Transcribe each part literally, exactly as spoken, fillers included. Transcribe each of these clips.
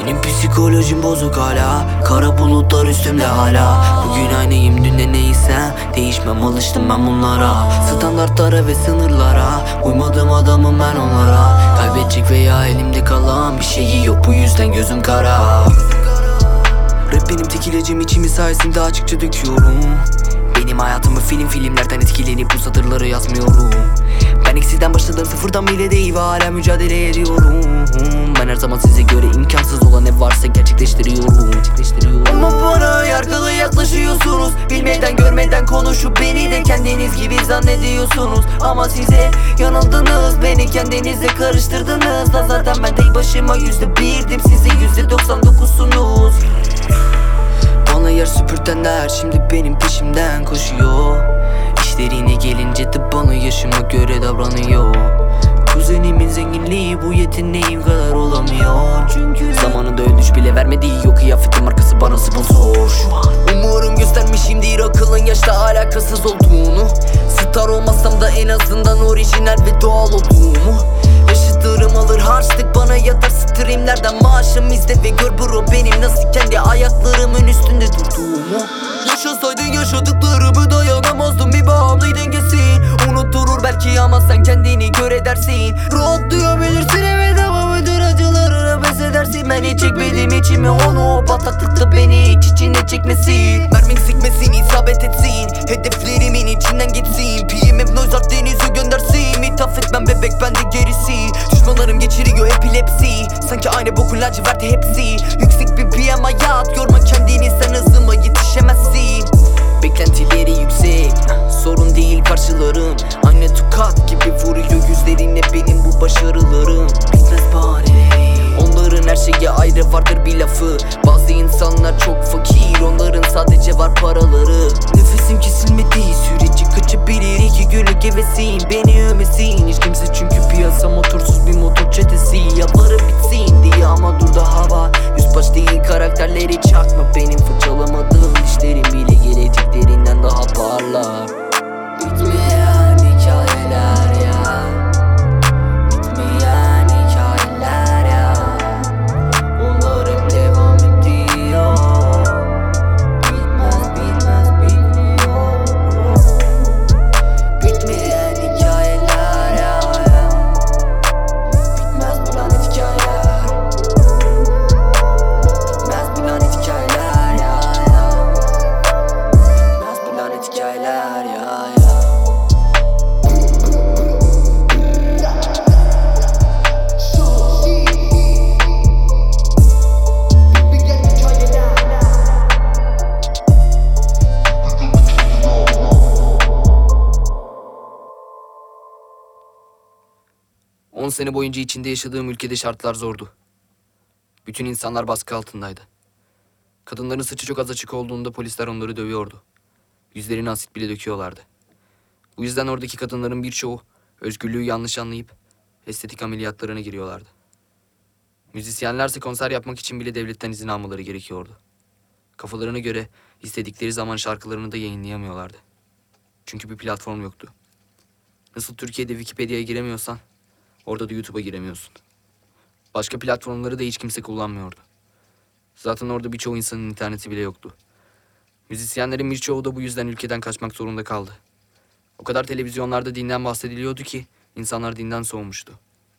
Benim psikolojim bozuk hala, kara bulutlar üstümde hala. Bugün aynıyım dün de neysem, değişmem alıştım ben bunlara. Standartlara ve sınırlara uymadım adamım ben onlara. Kaybedecek veya elimde kalan bir şeyi yok, bu yüzden gözüm kara. Rap benim tek ilacım, içimi sayesinde açıkça döküyorum. Benim hayatımı film filmlerden etkilenip bu satırları yazmıyorum. Ben eksiden başladım, sıfırdan bile değil ve hala mücadele ediyorum. Ben her zaman size göre imkansız olan ne varsa gerçekleştiriyorum, gerçekleştiriyorum. Ama bana yargılı yaklaşıyorsunuz, bilmeden görmeden konuşup beni de kendiniz gibi zannediyorsunuz. Ama size yanıldınız, beni kendinize karıştırdınız. Da zaten ben tek başıma yüzde birdim, size yüzde doksan dokuzsunuz. Bana yer süpürtenler şimdi benim peşimden koşuyor. İşlerine gelince de bana yaşıma göre davranıyor. Kuzenimin zenginliği bu yeteneğim kadar olamıyor. Çünkü zamanında ödünç bile vermediği yok, kıyafetin markası bana sponsor. Umarım göstermişimdir akılın yaşta alakasız olduğunu. Star olmasam da en azından orijinal ve doğal olduğumu. Yaşıtlarım alır harçlık, bana yatar streamlerden maaşım izle ve gör bro benim nasıl kendi ayaklarımın üstünde durduğumu. Yaşasaydın yaşadıklarımı dayanamazdım, bir bağımlı dengesin. Unutturur belki ama sen kendini kör edersin. Rahatlayabilirsin evet ama müdür acılarına pes edersin. Ben hiç çekmedim içime onu, o bataklıkta beni hiç içine çekmesin. Mermin sikmesin, isabet etsin, hedeflerimin içinden geçsin. P M F noise art denize göndersin. İthaf etmem bebek bende gerisi. Düşmanlarım geçiriyor epilepsi, sanki aynı bokun laciverti hepsi. Yüksek bir P M hayat, yorma kendini sen hızıma yetişemezsin. Beklentileri yüksek, sorun değil karşılarım. Aynı tokat gibi vuruyor yüzlerine benim bu başarılarım. Bitmez bari, onların her şeye ayrı vardır bir lafı. Bazı insanlar çok fakir, onların sadece var paraları. Nefesim kesilmedi süreci kaçabilir, iki günlük hevesim beni övmesin hiç kimse. Çünkü piyasa motorsuz bir motor çetesi, yalvarıp bitsin diye ama dur daha var. Yüz baş değil karakterleri çakma, benim fırçalamadığım dişlerim bile geleceklerinden daha parlar. Bitmeyen hikayeler ya, bitmeyen hikayeler ya. Onlar hep devam ediyor, bitmez bitmez bitmiyor. Bitmeyen hikayeler ya, bitmez bu lanet hikayeler. Bitmez bu lanet hikayeler ya, bitmez bu lanet hikayeler ya, ya. On sene boyunca içinde yaşadığım ülkede şartlar zordu. Bütün insanlar baskı altındaydı. Kadınların saçı çok az açık olduğunda polisler onları dövüyordu. Yüzlerine asit bile döküyorlardı. Bu yüzden oradaki kadınların birçoğu özgürlüğü yanlış anlayıp estetik ameliyatlarına giriyorlardı. Müzisyenlerse konser yapmak için bile devletten izin almaları gerekiyordu. Kafalarına göre istedikleri zaman şarkılarını da yayınlayamıyorlardı. Çünkü bir platform yoktu. Nasıl Türkiye'de Wikipedia'ya giremiyorsan, orada da YouTube'a giremiyorsun. Başka platformları da hiç kimse kullanmıyordu. Zaten orada birçoğu insanın interneti bile yoktu. Müzisyenlerin birçoğu da bu yüzden ülkeden kaçmak zorunda kaldı. O kadar televizyonlarda dinden bahsediliyordu ki insanlar dinden soğumuştu.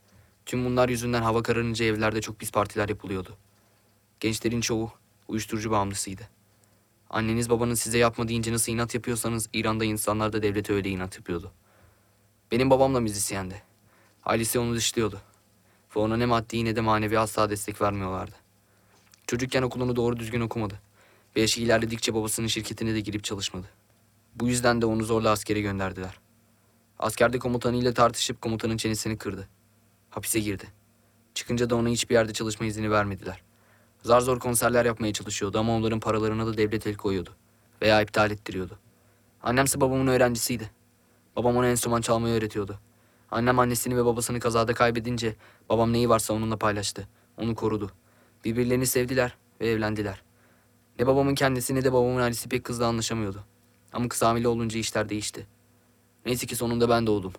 Tüm bunlar yüzünden hava kararınca evlerde çok pis partiler yapılıyordu. Gençlerin çoğu uyuşturucu bağımlısıydı. Anneniz babanız size yapma deyince nasıl inat yapıyorsanız İran'da insanlar da devlete öyle inat yapıyordu. Benim babam da müzisyendi. Ailesi onu dışlıyordu. Ve ona ne maddi ne de manevi asla destek vermiyorlardı. Çocukken okulunu doğru düzgün okumadı. Ve yaşı ilerledikçe babasının şirketine de girip çalışmadı. Bu yüzden de onu zorla askere gönderdiler. Askerde komutanıyla tartışıp komutanın çenesini kırdı. Hapise girdi. Çıkınca da ona hiçbir yerde çalışma izni vermediler. Zar zor konserler yapmaya çalışıyordu ama onların paralarına da devlet el koyuyordu. Veya iptal ettiriyordu. Annemse babamın öğrencisiydi. Babam ona enstrüman çalmayı öğretiyordu. Annem annesini ve babasını kazada kaybedince babam neyi varsa onunla paylaştı. Onu korudu. Birbirlerini sevdiler ve evlendiler. Ne babamın kendisi ne de babamın ailesi pek kızla anlaşamıyordu. Ama kız hamile olunca işler değişti. Neyse ki sonunda ben doğdum.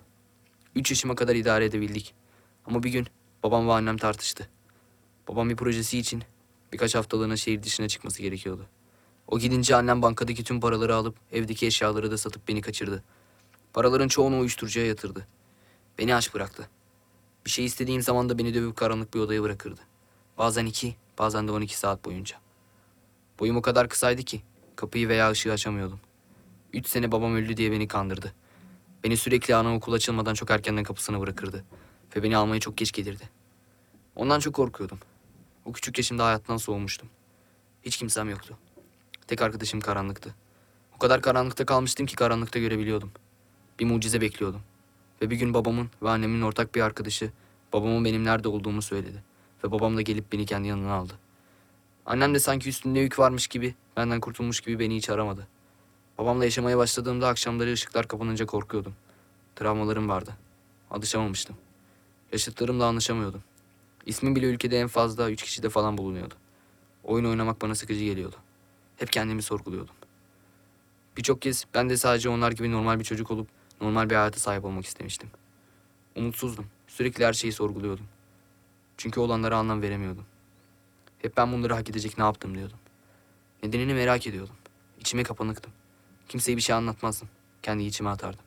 Üç yaşıma kadar idare edebildik. Ama bir gün babam ve annem tartıştı. Babam bir projesi için Birkaç haftalığına şehir dışına çıkması gerekiyordu. O gidince annem bankadaki tüm paraları alıp evdeki eşyaları da satıp beni kaçırdı. Paraların çoğunu uyuşturucuya yatırdı. Beni aç bıraktı. Bir şey istediğim zaman da beni dövüp karanlık bir odaya bırakırdı. Bazen iki, bazen de on iki saat boyunca. Boyum o kadar kısaydı ki kapıyı veya ışığı açamıyordum. Üç sene babam öldü diye beni kandırdı. Beni sürekli anaokul açılmadan çok erkenden kapısına bırakırdı. Ve beni almaya çok geç gelirdi. Ondan çok korkuyordum. O küçük yaşımda hayattan soğumuştum. Hiç kimsem yoktu. Tek arkadaşım karanlıktı. O kadar karanlıkta kalmıştım ki karanlıkta görebiliyordum. Bir mucize bekliyordum. Ve bir gün babamın ve annemin ortak bir arkadaşı babamın benim nerede olduğumu söyledi. Ve babam da gelip beni kendi yanına aldı. Annem de sanki üstünde yük varmış gibi, benden kurtulmuş gibi beni hiç aramadı. Babamla yaşamaya başladığımda akşamları ışıklar kapanınca korkuyordum. Travmalarım vardı. Alışamamıştım. Yaşıtlarımla anlaşamıyordum. İsmim bile ülkede en fazla üç kişide falan bulunuyordu. Oyun oynamak bana sıkıcı geliyordu. Hep kendimi sorguluyordum. Birçok kez ben de sadece onlar gibi normal bir çocuk olup normal bir hayata sahip olmak istemiştim. Umutsuzdum. Sürekli her şeyi sorguluyordum. Çünkü olanlara anlam veremiyordum. Hep ben bunları hak edecek ne yaptım diyordum. Nedenini merak ediyordum. İçime kapanıktım. Kimseye bir şey anlatmazdım. Kendi içime atardım.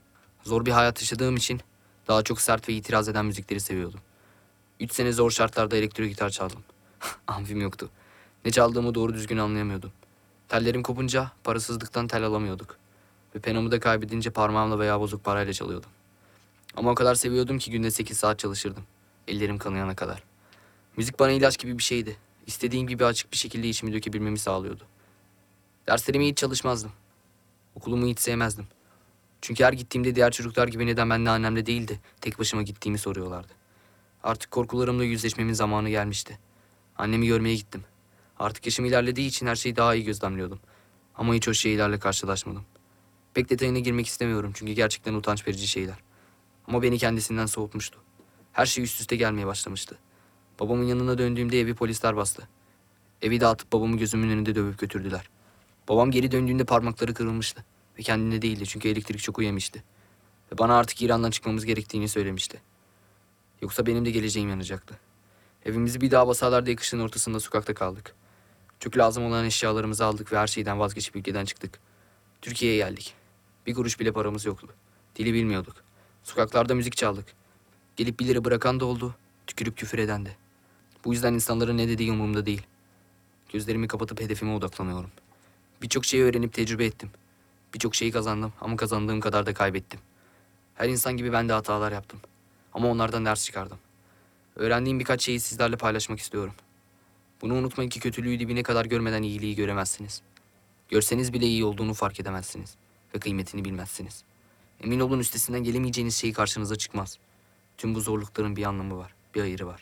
Zor bir hayat yaşadığım için daha çok sert ve itiraz eden müzikleri seviyordum. Üç sene zor şartlarda elektro gitar çaldım. Amfim yoktu. Ne çaldığımı doğru düzgün anlayamıyordum. Tellerim kopunca parasızlıktan tel alamıyorduk. Ve penamı da kaybedince parmağımla veya bozuk parayla çalıyordum. Ama o kadar seviyordum ki günde sekiz saat çalışırdım. Ellerim kanayana kadar. Müzik bana ilaç gibi bir şeydi. İstediğim gibi açık bir şekilde içimi dökebilmemi sağlıyordu. Derslerime hiç çalışmazdım. Okulumu hiç sevmezdim. Çünkü her gittiğimde diğer çocuklar gibi neden benle annemle değil de tek başıma gittiğimi soruyorlardı. Artık korkularımla yüzleşmemin zamanı gelmişti. Annemi görmeye gittim. Artık yaşım ilerlediği için her şeyi daha iyi gözlemliyordum. Ama hiç o şeylerle karşılaşmadım. Pek detayına girmek istemiyorum çünkü gerçekten utanç verici şeyler. Ama beni kendisinden soğutmuştu. Her şey üst üste gelmeye başlamıştı. Babamın yanına döndüğümde evi polisler bastı. Evi dağıtıp babamı gözümün önünde dövüp götürdüler. Babam geri döndüğünde parmakları kırılmıştı. Ve kendinde değildi çünkü elektrik şoku yemişti. Ve bana artık İran'dan çıkmamız gerektiğini söylemişti. Yoksa benim de geleceğim yanacaktı. Evimizi bir daha basarlar diye kışın ortasında sokakta kaldık. Çok lazım olan eşyalarımızı aldık ve her şeyden vazgeçip ülkeden çıktık. Türkiye'ye geldik. Bir kuruş bile paramız yoktu. Dili bilmiyorduk. Sokaklarda müzik çaldık. Gelip bir lira bırakan da oldu, tükürüp küfür eden de. Bu yüzden insanların ne dediği umurumda değil. Gözlerimi kapatıp hedefime odaklanıyorum. Birçok şeyi öğrenip tecrübe ettim. Birçok şeyi kazandım ama kazandığım kadar da kaybettim. Her insan gibi ben de hatalar yaptım. Ama onlardan ders çıkardım. Öğrendiğim birkaç şeyi sizlerle paylaşmak istiyorum. Bunu unutmayın ki kötülüğü dibine kadar görmeden iyiliği göremezsiniz. Görseniz bile iyi olduğunu fark edemezsiniz. Ve kıymetini bilmezsiniz. Emin olun üstesinden gelemeyeceğiniz şey karşınıza çıkmaz. Tüm bu zorlukların bir anlamı var, bir hayırı var.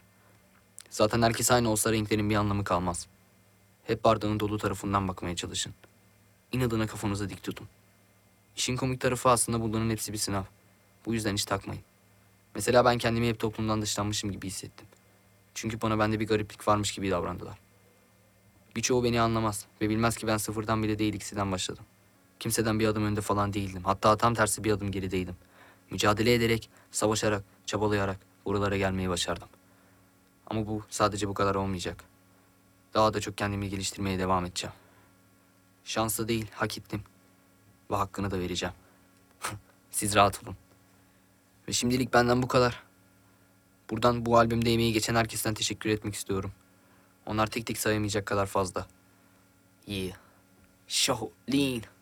Zaten herkes aynı olsa renklerin bir anlamı kalmaz. Hep bardağın dolu tarafından bakmaya çalışın. İnadına kafanızı dik tutun. İşin komik tarafı aslında bunların hepsi bir sınav. Bu yüzden hiç takmayın. Mesela ben kendimi hep toplumdan dışlanmışım gibi hissettim. Çünkü bana bende bir gariplik varmış gibi davrandılar. Birçoğu beni anlamaz ve bilmez ki ben sıfırdan bile değil ikisinden başladım. Kimseden bir adım önde falan değildim. Hatta tam tersi bir adım gerideydim. Mücadele ederek, savaşarak, çabalayarak buralara gelmeyi başardım. Ama bu sadece bu kadar olmayacak. Daha da çok kendimi geliştirmeye devam edeceğim. Şanslı değil, hak ettim. Ve hakkını da vereceğim. Siz rahat olun. Ve şimdilik benden bu kadar. Buradan bu albümde emeği geçen herkesten teşekkür etmek istiyorum. Onlar tek tek sayamayacak kadar fazla. Yeah. Shaolin.